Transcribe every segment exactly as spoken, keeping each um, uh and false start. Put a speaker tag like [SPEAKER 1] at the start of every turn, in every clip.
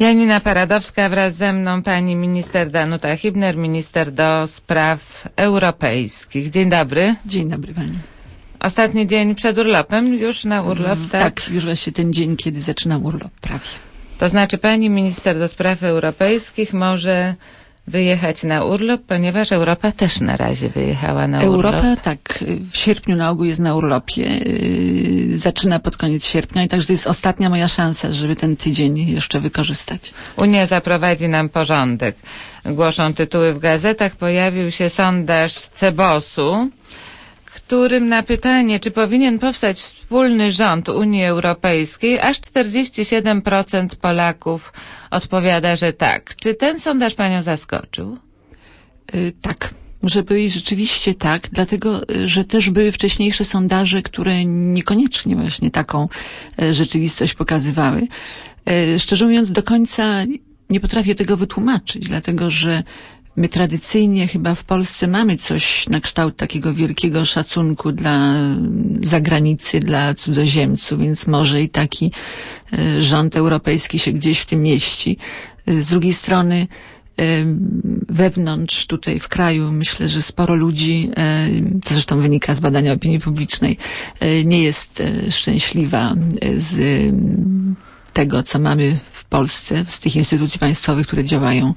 [SPEAKER 1] Janina Paradowska, wraz ze mną pani minister Danuta Hübner, minister do spraw europejskich. Dzień dobry.
[SPEAKER 2] Dzień dobry pani.
[SPEAKER 1] Ostatni dzień przed urlopem, już na urlop, tak?
[SPEAKER 2] Tak, już właśnie ten dzień, kiedy zaczynam urlop, prawie.
[SPEAKER 1] To znaczy pani minister do spraw europejskich może wyjechać na urlop, ponieważ Europa też na razie wyjechała na urlop.
[SPEAKER 2] Europa, tak, w sierpniu na ogół jest na urlopie, zaczyna pod koniec sierpnia i także to jest ostatnia moja szansa, żeby ten tydzień jeszcze wykorzystać.
[SPEAKER 1] Unia zaprowadzi nam porządek. Głoszą tytuły w gazetach. Pojawił się sondaż Cebosu, którym na pytanie, czy powinien powstać wspólny rząd Unii Europejskiej, aż czterdzieści siedem procent Polaków odpowiada, że tak. Czy ten sondaż panią zaskoczył?
[SPEAKER 2] Yy, tak. Muszę powiedzieć rzeczywiście tak, dlatego, że też były wcześniejsze sondaże, które niekoniecznie właśnie taką e, rzeczywistość pokazywały. E, szczerze mówiąc, do końca nie potrafię tego wytłumaczyć, dlatego że my tradycyjnie chyba w Polsce mamy coś na kształt takiego wielkiego szacunku dla zagranicy, dla cudzoziemców, więc może i taki rząd europejski się gdzieś w tym mieści. Z drugiej strony wewnątrz tutaj w kraju myślę, że sporo ludzi, to zresztą wynika z badania opinii publicznej, nie jest szczęśliwa z tego, co mamy w Polsce, z tych instytucji państwowych, które działają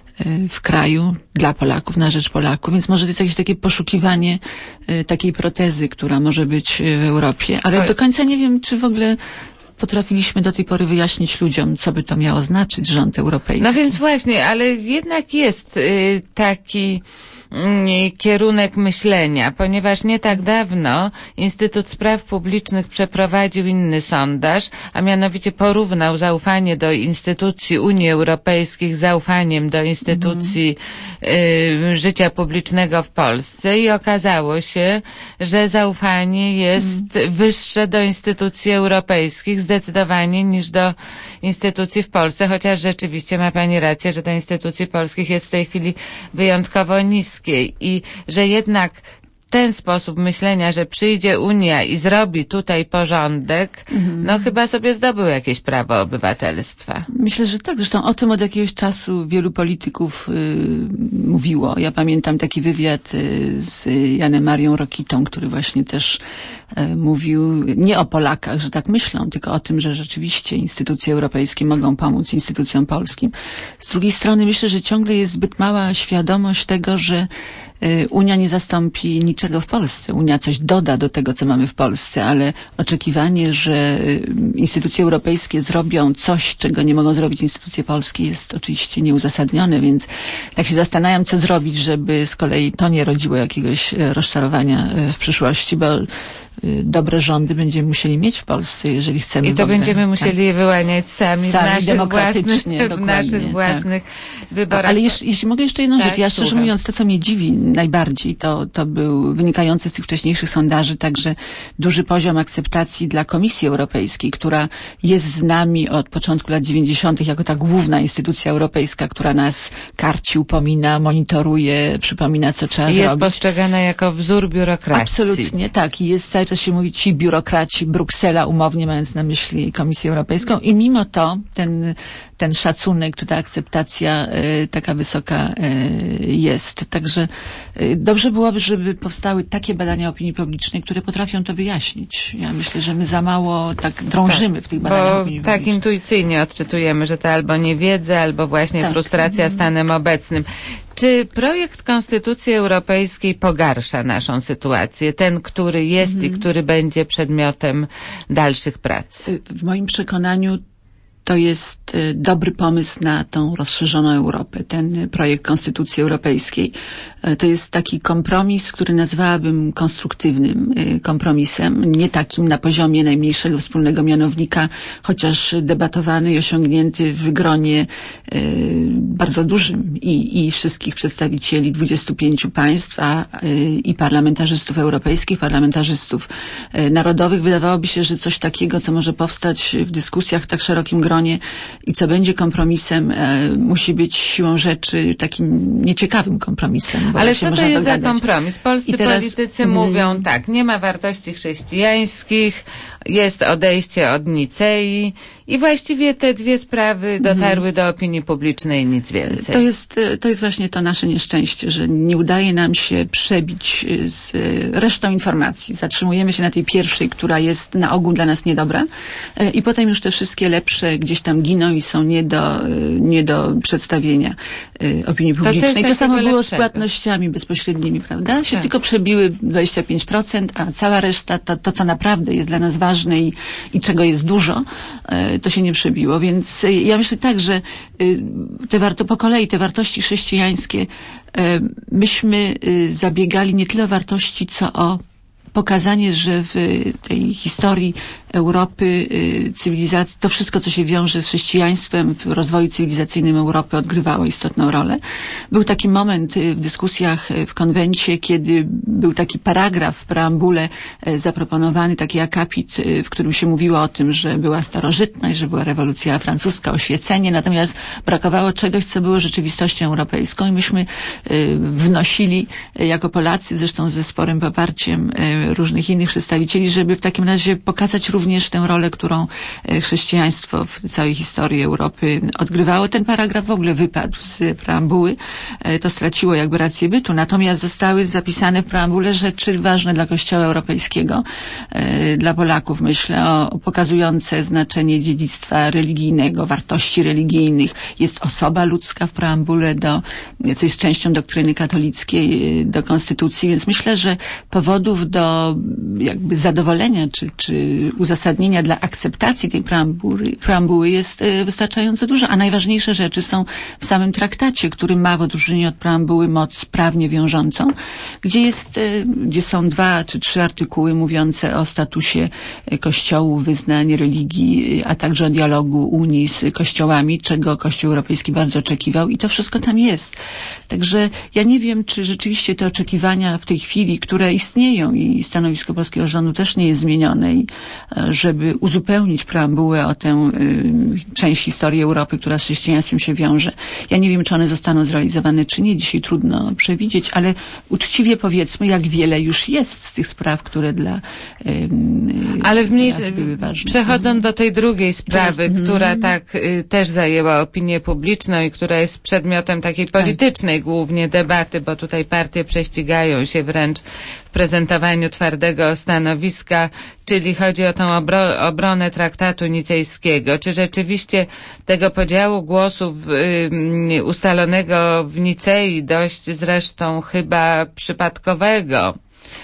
[SPEAKER 2] w kraju, dla Polaków, na rzecz Polaków, więc może to jest jakieś takie poszukiwanie y, takiej protezy, która może być w Europie, ale do końca nie wiem, czy w ogóle potrafiliśmy do tej pory wyjaśnić ludziom, co by to miało znaczyć, rząd europejski.
[SPEAKER 1] No więc właśnie, ale jednak jest y, taki kierunek myślenia, ponieważ nie tak dawno Instytut Spraw Publicznych przeprowadził inny sondaż, a mianowicie porównał zaufanie do instytucji Unii Europejskiej z zaufaniem do instytucji mm. y, życia publicznego w Polsce i okazało się, że zaufanie jest mm. wyższe do instytucji europejskich zdecydowanie niż do instytucji w Polsce, chociaż rzeczywiście ma pani rację, że do instytucji polskich jest w tej chwili wyjątkowo niskie. I że jednak ten sposób myślenia, że przyjdzie Unia i zrobi tutaj porządek, mhm. no chyba sobie zdobył jakieś prawo obywatelstwa.
[SPEAKER 2] Myślę, że tak. Zresztą o tym od jakiegoś czasu wielu polityków y, mówiło. Ja pamiętam taki wywiad y, z Janem Marią Rokitą, który właśnie też y, mówił nie o Polakach, że tak myślą, tylko o tym, że rzeczywiście instytucje europejskie mogą pomóc instytucjom polskim. Z drugiej strony myślę, że ciągle jest zbyt mała świadomość tego, że Unia nie zastąpi niczego w Polsce. Unia coś doda do tego, co mamy w Polsce, ale oczekiwanie, że instytucje europejskie zrobią coś, czego nie mogą zrobić instytucje polskie, jest oczywiście nieuzasadnione, więc tak się zastanawiam, co zrobić, żeby z kolei to nie rodziło jakiegoś rozczarowania w przyszłości, bo dobre rządy będziemy musieli mieć w Polsce, jeżeli chcemy.
[SPEAKER 1] I to
[SPEAKER 2] ogóle,
[SPEAKER 1] będziemy musieli
[SPEAKER 2] tak,
[SPEAKER 1] je wyłaniać sami,
[SPEAKER 2] sami
[SPEAKER 1] w naszych własnych, w naszych własnych
[SPEAKER 2] tak.
[SPEAKER 1] wyborach.
[SPEAKER 2] Ale jeśli, jeśli mogę jeszcze jedną
[SPEAKER 1] tak,
[SPEAKER 2] rzecz, ja szczerze
[SPEAKER 1] słucham.
[SPEAKER 2] mówiąc, to co mnie dziwi najbardziej, to, to był wynikający z tych wcześniejszych sondaży także duży poziom akceptacji dla Komisji Europejskiej, która jest z nami od początku lat dziewięćdziesiątych jako ta główna instytucja europejska, która nas karci, upomina, monitoruje, przypomina, co trzeba
[SPEAKER 1] I
[SPEAKER 2] zrobić.
[SPEAKER 1] jest postrzegana jako wzór biurokracji.
[SPEAKER 2] Absolutnie, tak. I jest cały czas się mówi ci biurokraci, Bruksela, umownie mając na myśli Komisję Europejską. I mimo to ten, ten szacunek, czy ta akceptacja y, taka wysoka y, jest. Także y, dobrze byłoby, żeby powstały takie badania opinii publicznej, które potrafią to wyjaśnić. Ja myślę, że my za mało tak drążymy tak, w tych badaniach
[SPEAKER 1] bo
[SPEAKER 2] opinii
[SPEAKER 1] tak
[SPEAKER 2] publicznej.
[SPEAKER 1] intuicyjnie odczytujemy, że to albo niewiedza, albo właśnie tak. frustracja stanem obecnym. Czy projekt Konstytucji Europejskiej pogarsza naszą sytuację? Ten, który jest mhm. i który będzie przedmiotem dalszych prac?
[SPEAKER 2] W moim przekonaniu to jest dobry pomysł na tą rozszerzoną Europę, ten projekt Konstytucji Europejskiej. To jest taki kompromis, który nazwałabym konstruktywnym kompromisem, nie takim na poziomie najmniejszego wspólnego mianownika, chociaż debatowany i osiągnięty w gronie bardzo dużym i, i wszystkich przedstawicieli dwudziestu pięciu państw, a i parlamentarzystów europejskich, parlamentarzystów narodowych. Wydawałoby się, że coś takiego, co może powstać w dyskusjach w tak szerokim gronie i co będzie kompromisem, e, musi być siłą rzeczy takim nieciekawym kompromisem.
[SPEAKER 1] Ale co to jest
[SPEAKER 2] dogadać.
[SPEAKER 1] za kompromis? Polscy
[SPEAKER 2] teraz,
[SPEAKER 1] politycy
[SPEAKER 2] mm,
[SPEAKER 1] mówią tak, nie ma wartości chrześcijańskich, jest odejście od Nicei i właściwie te dwie sprawy dotarły hmm. do opinii publicznej, nic więcej.
[SPEAKER 2] To jest, to jest właśnie to nasze nieszczęście, że nie udaje nam się przebić z resztą informacji. Zatrzymujemy się na tej pierwszej, która jest na ogół dla nas niedobra i potem już te wszystkie lepsze gdzieś tam giną i są nie do, nie do przedstawienia opinii publicznej. To, to samo było lepszego. Z płatnościami bezpośrednimi, prawda? Się tak. tylko przebiły dwadzieścia pięć procent, a cała reszta, to, to co naprawdę jest dla nas ważne i, i czego jest dużo, to się nie przebiło. Więc ja myślę tak, że te warto, po kolei te wartości chrześcijańskie, myśmy zabiegali nie tyle o wartości, co o pokazanie, że w tej historii Europy, cywilizacji, to wszystko, co się wiąże z chrześcijaństwem w rozwoju cywilizacyjnym Europy, odgrywało istotną rolę. Był taki moment w dyskusjach w konwencie, kiedy był taki paragraf w preambule zaproponowany, taki akapit, w którym się mówiło o tym, że była starożytność, że była rewolucja francuska, oświecenie, natomiast brakowało czegoś, co było rzeczywistością europejską i myśmy wnosili jako Polacy, zresztą ze sporym poparciem różnych innych przedstawicieli, żeby w takim razie pokazać również tę rolę, którą chrześcijaństwo w całej historii Europy odgrywało. Ten paragraf w ogóle wypadł z preambuły. To straciło jakby rację bytu. Natomiast zostały zapisane w preambule rzeczy ważne dla Kościoła Europejskiego, dla Polaków, myślę, o, pokazujące znaczenie dziedzictwa religijnego, wartości religijnych. Jest osoba ludzka w preambule, do, co jest częścią doktryny katolickiej, do konstytucji, więc myślę, że powodów do jakby zadowolenia czy, czy uzasadnienia dla akceptacji tej preambuły, preambuły jest wystarczająco dużo, a najważniejsze rzeczy są w samym traktacie, który ma w odróżnieniu od preambuły moc prawnie wiążącą, gdzie jest, gdzie są dwa czy trzy artykuły mówiące o statusie kościołów, wyznań, religii, a także o dialogu Unii z kościołami, czego Kościół Europejski bardzo oczekiwał i to wszystko tam jest. Także ja nie wiem, czy rzeczywiście te oczekiwania w tej chwili, które istnieją i stanowisko polskiego rządu też nie jest zmienione i żeby uzupełnić preambułę o tę y, część historii Europy, która z chrześcijaństwem się wiąże. Ja nie wiem, czy one zostaną zrealizowane, czy nie. Dzisiaj trudno przewidzieć, ale uczciwie powiedzmy, jak wiele już jest z tych spraw, które dla y,
[SPEAKER 1] ale w mniej,
[SPEAKER 2] były ważne.
[SPEAKER 1] Przechodząc do tej drugiej sprawy, teraz, która mm. tak y, też zajęła opinię publiczną i która jest przedmiotem takiej politycznej tak. głównie debaty, bo tutaj partie prześcigają się wręcz w prezentowaniu twardego stanowiska, czyli chodzi o tą obro- obronę traktatu nicejskiego. Czy rzeczywiście tego podziału głosów y, ustalonego w Nicei, dość zresztą chyba przypadkowego,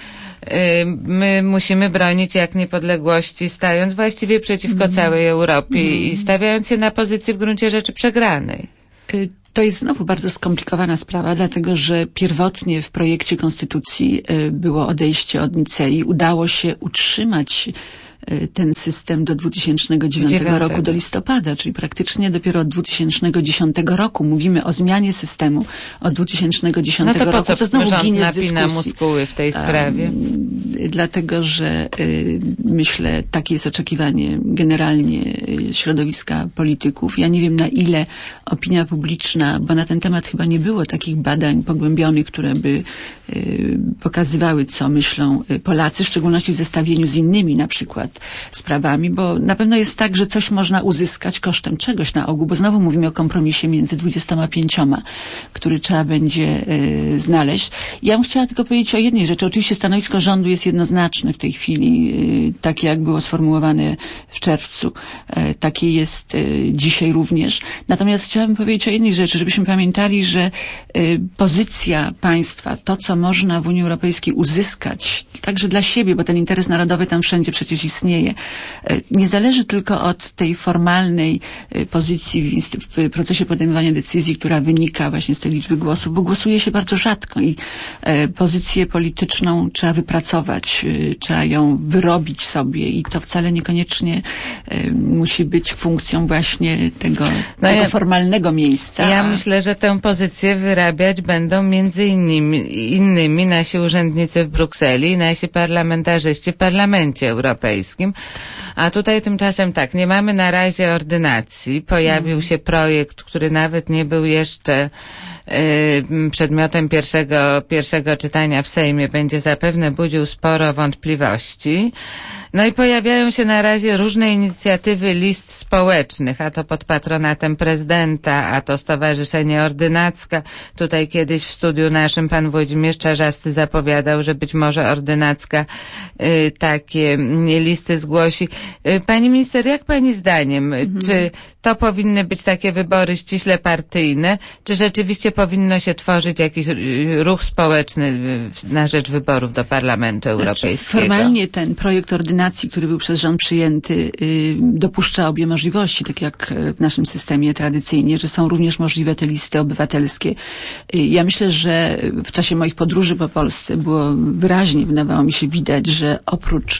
[SPEAKER 1] y, my musimy bronić jak niepodległości, stając właściwie przeciwko mm. całej Europie mm. i stawiając się na pozycji w gruncie rzeczy przegranej?
[SPEAKER 2] Y- To jest znowu bardzo skomplikowana sprawa, dlatego że pierwotnie w projekcie konstytucji było odejście od Nicei. Udało się utrzymać ten system do dwa tysiące dziewiątego roku, do listopada, czyli praktycznie dopiero od dwa tysiące dziesiątego roku. Mówimy o zmianie systemu od dwa tysiące dziesiątego
[SPEAKER 1] no to
[SPEAKER 2] roku.
[SPEAKER 1] Po co
[SPEAKER 2] to znowu
[SPEAKER 1] rząd
[SPEAKER 2] ginie
[SPEAKER 1] napina muskuły w tej sprawie?
[SPEAKER 2] Um, dlatego, że y, myślę, takie jest oczekiwanie generalnie y, środowiska polityków. Ja nie wiem, na ile opinia publiczna, bo na ten temat chyba nie było takich badań pogłębionych, które by y, pokazywały, co myślą Polacy, w szczególności w zestawieniu z innymi na przykład sprawami, bo na pewno jest tak, że coś można uzyskać kosztem czegoś na ogół, bo znowu mówimy o kompromisie między dwudziestoma pięcioma, który trzeba będzie y, znaleźć. Ja bym chciała tylko powiedzieć o jednej rzeczy. Oczywiście stanowisko rządu jest jednoznaczne w tej chwili, y, takie jak było sformułowane w czerwcu, y, takie jest y, dzisiaj również. Natomiast chciałabym powiedzieć o jednej rzeczy, żebyśmy pamiętali, że y, pozycja państwa, to co można w Unii Europejskiej uzyskać, także dla siebie, bo ten interes narodowy tam wszędzie przecież istnieje, nie zależy tylko od tej formalnej pozycji w, inst- w procesie podejmowania decyzji, która wynika właśnie z tej liczby głosów, bo głosuje się bardzo rzadko i e, pozycję polityczną trzeba wypracować, e, trzeba ją wyrobić sobie i to wcale niekoniecznie e, musi być funkcją właśnie tego, no tego ja, formalnego miejsca.
[SPEAKER 1] Ja myślę, że tę pozycję wyrabiać będą między innymi, innymi nasi urzędnicy w Brukseli, nasi parlamentarzyści w Parlamencie Europejskim. A tutaj tymczasem tak, nie mamy na razie ordynacji. Pojawił się projekt, który nawet nie był jeszcze przedmiotem pierwszego, pierwszego czytania w Sejmie będzie zapewne budził sporo wątpliwości. No i pojawiają się na razie różne inicjatywy list społecznych, a to pod patronatem prezydenta, a to Stowarzyszenie Ordynacka. Tutaj kiedyś w studiu naszym pan Włodzimierz Czarzasty zapowiadał, że być może Ordynacka y, takie listy zgłosi. Y, pani minister, jak pani zdaniem, mhm. czy to powinny być takie wybory ściśle partyjne, czy rzeczywiście powinno się tworzyć jakiś ruch społeczny na rzecz wyborów do Parlamentu Europejskiego?
[SPEAKER 2] Znaczy, formalnie ten projekt ordynacji, który był przez rząd przyjęty, dopuszcza obie możliwości, tak jak w naszym systemie tradycyjnie, że są również możliwe te listy obywatelskie. Ja myślę, że w czasie moich podróży po Polsce było wyraźnie, wydawało mi się widać, że oprócz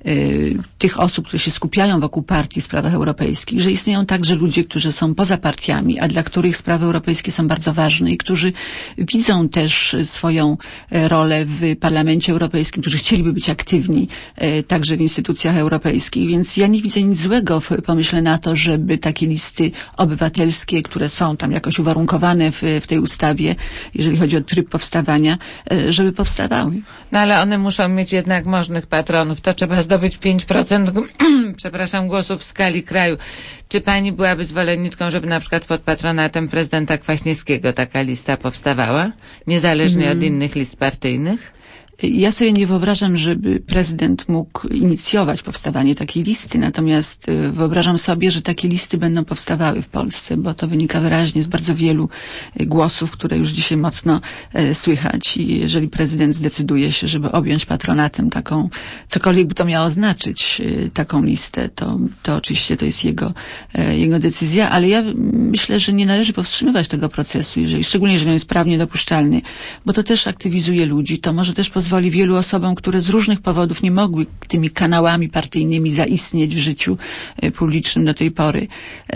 [SPEAKER 2] tych osób, które się skupiają wokół partii w sprawach europejskich, że istnieją także ludzie, którzy są poza partiami, a dla których sprawy europejskie są bardzo ważne i którzy widzą też swoją rolę w Parlamencie Europejskim, którzy chcieliby być aktywni także w instytucjach europejskich, więc ja nie widzę nic złego w pomyśle na to, żeby takie listy obywatelskie, które są tam jakoś uwarunkowane w, w tej ustawie, jeżeli chodzi o tryb powstawania, żeby powstawały.
[SPEAKER 1] No ale one muszą mieć jednak możnych patronów. To trzeba zdobyć pięć procent przepraszam, głosów w skali kraju. Czy pani byłaby zwolenniczką, żeby na przykład pod patronatem prezydenta Kwaśniewskiego taka lista powstawała? Niezależnie hmm. od innych list partyjnych?
[SPEAKER 2] Ja sobie nie wyobrażam, żeby prezydent mógł inicjować powstawanie takiej listy, natomiast wyobrażam sobie, że takie listy będą powstawały w Polsce, bo to wynika wyraźnie z bardzo wielu głosów, które już dzisiaj mocno słychać i jeżeli prezydent zdecyduje się, żeby objąć patronatem taką, cokolwiek by to miało znaczyć, taką listę, to, to oczywiście to jest jego, jego decyzja, ale ja myślę, że nie należy powstrzymywać tego procesu, jeżeli, szczególnie jeżeli on jest prawnie dopuszczalny, bo to też aktywizuje ludzi, to może też pozwoli wielu osobom, które z różnych powodów nie mogły tymi kanałami partyjnymi zaistnieć w życiu publicznym do tej pory,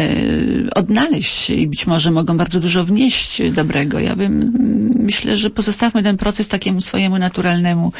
[SPEAKER 2] odnaleźć się i być może mogą bardzo dużo wnieść dobrego. Ja bym, myślę, że pozostawmy ten proces takiemu swojemu naturalnemu,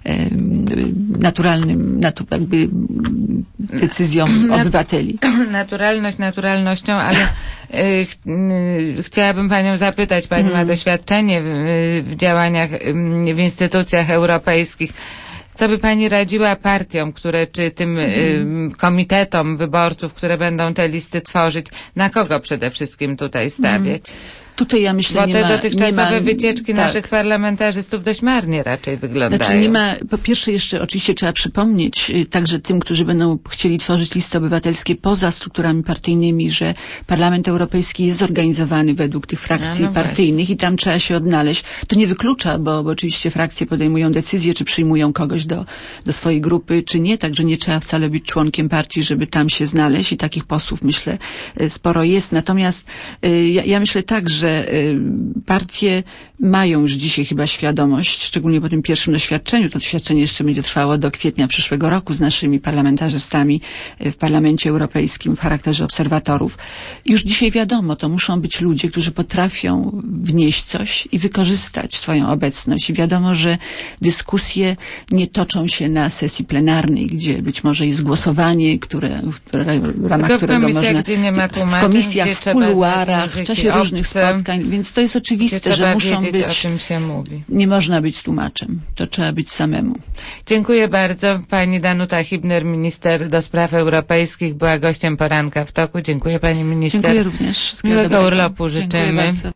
[SPEAKER 2] naturalnym, natu, jakby decyzjom obywateli.
[SPEAKER 1] Naturalność naturalnością, ale y, ch chciałabym panią zapytać, pani hmm. ma doświadczenie w, w działaniach w instytucjach europejskich. Co by pani radziła partiom, które, czy tym mm. y, komitetom wyborców, które będą te listy tworzyć, na kogo przede wszystkim tutaj stawiać? Mm.
[SPEAKER 2] Tutaj ja myślę,
[SPEAKER 1] Bo
[SPEAKER 2] nie
[SPEAKER 1] te
[SPEAKER 2] ma,
[SPEAKER 1] dotychczasowe
[SPEAKER 2] nie ma,
[SPEAKER 1] wycieczki
[SPEAKER 2] tak.
[SPEAKER 1] naszych parlamentarzystów dość marnie raczej wyglądają.
[SPEAKER 2] Znaczy nie ma, po pierwsze jeszcze oczywiście trzeba przypomnieć także tym, którzy będą chcieli tworzyć listy obywatelskie poza strukturami partyjnymi, że Parlament Europejski jest zorganizowany według tych frakcji no partyjnych właśnie. I tam trzeba się odnaleźć. To nie wyklucza, bo, bo oczywiście frakcje podejmują decyzje, czy przyjmują kogoś do, do swojej grupy, czy nie, także nie trzeba wcale być członkiem partii, żeby tam się znaleźć i takich posłów myślę sporo jest. Natomiast ja, ja myślę tak, że że partie mają już dzisiaj chyba świadomość, szczególnie po tym pierwszym doświadczeniu, to doświadczenie jeszcze będzie trwało do kwietnia przyszłego roku z naszymi parlamentarzystami w Parlamencie Europejskim w charakterze obserwatorów. Już dzisiaj wiadomo, to muszą być ludzie, którzy potrafią wnieść coś i wykorzystać swoją obecność. I wiadomo, że dyskusje nie toczą się na sesji plenarnej, gdzie być może jest głosowanie, które, w ramach
[SPEAKER 1] Tylko
[SPEAKER 2] którego
[SPEAKER 1] w
[SPEAKER 2] można...
[SPEAKER 1] Gdzie nie ma
[SPEAKER 2] w komisjach, w kuluarach, w czasie obce, różnych spotkań, więc to jest oczywiste, że muszą
[SPEAKER 1] wiedzieć,
[SPEAKER 2] być...
[SPEAKER 1] o czym się mówi.
[SPEAKER 2] Nie można być tłumaczem. To trzeba być samemu.
[SPEAKER 1] Dziękuję bardzo. Pani Danuta Hibner, minister do spraw europejskich, była gościem poranka w toku. Dziękuję pani minister.
[SPEAKER 2] Dziękuję również.
[SPEAKER 1] Miłego urlopu życzymy.